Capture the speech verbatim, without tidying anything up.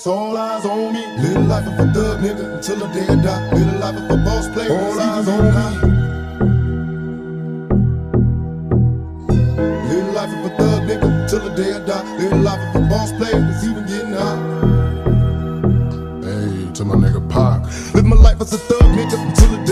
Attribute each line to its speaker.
Speaker 1: boss, all eyes on me. Live the life of a thug nigga until the day I die. Live the life of a boss player, all eyes on me. Live the life of a thug nigga till the day I die. Live the life of a boss player that's even getting high. Hey, to my nigga Pac. Live my life as a thug nigga until the